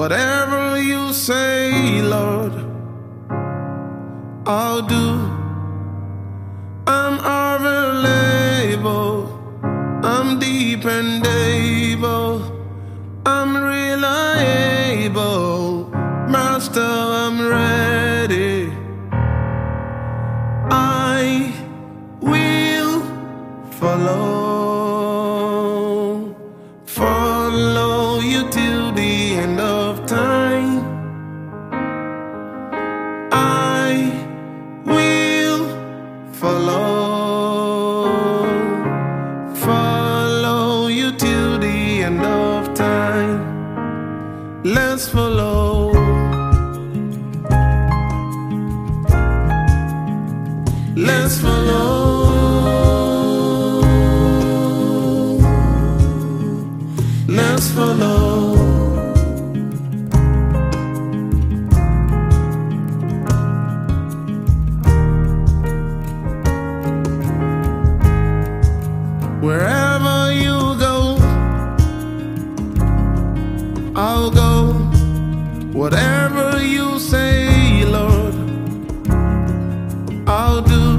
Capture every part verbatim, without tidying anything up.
Whatever you say, Lord, I'll do. I'm available, I'm dependable, I'm reliable, Master, I'm ready. I will follow, follow you till the end of time. I will follow, follow you till the end of time. Let's follow. Let's follow. Let's follow. Wherever you go, I'll go. Whatever you say, Lord, I'll do.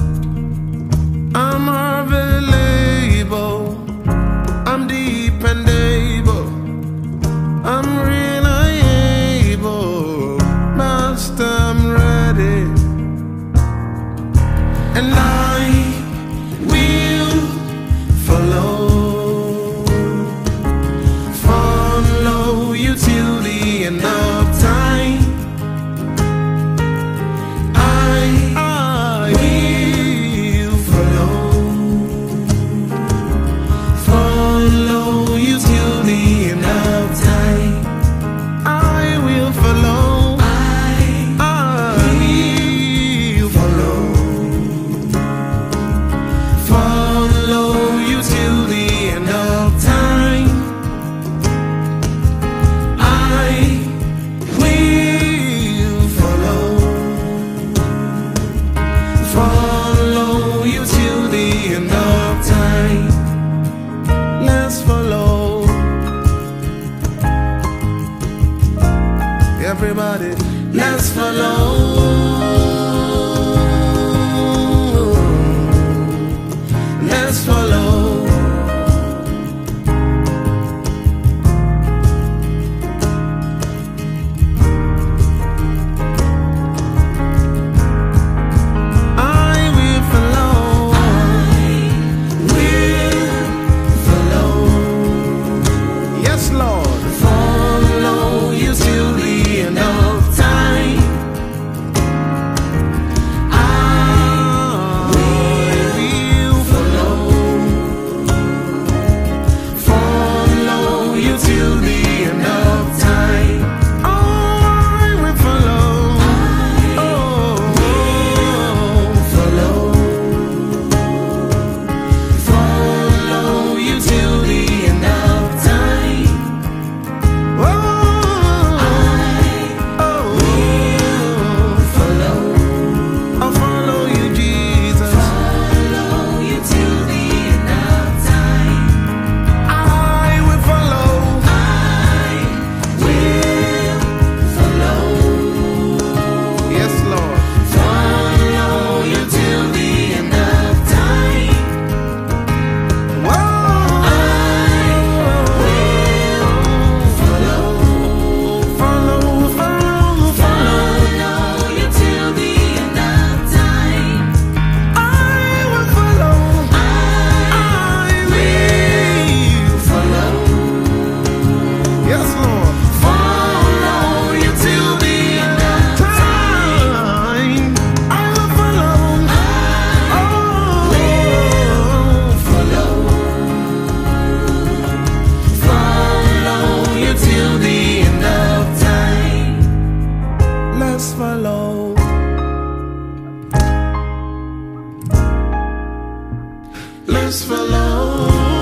I'm available, I'm dependable, I'm reliable, Master, I'm ready. And I will follow, follow you till the end of time. I, I will follow, follow you till the end of time. I will follow, I, I will follow, follow you till the end of time. I will follow, follow you till the end of time. Let's follow. Everybody, let's follow. Let's follow. I will follow. I will follow. Yes, Lord. Follow you till the end of time. I will follow, follow you till the end of time. Oh, I will follow. Oh, follow, follow you till the end of time. Oh, I will follow. I'll follow you, Jesus. Follow you till the end of time. I will follow. I will follow. Yes, Lord. Follow you till the end of time. Whoa. I will follow. Follow, follow, follow you till the end of time. I will follow. I will follow. Yes, Lord. Follow you till the end of time. I will follow. I will follow. Follow you till the end of time. Let's follow. Let's follow.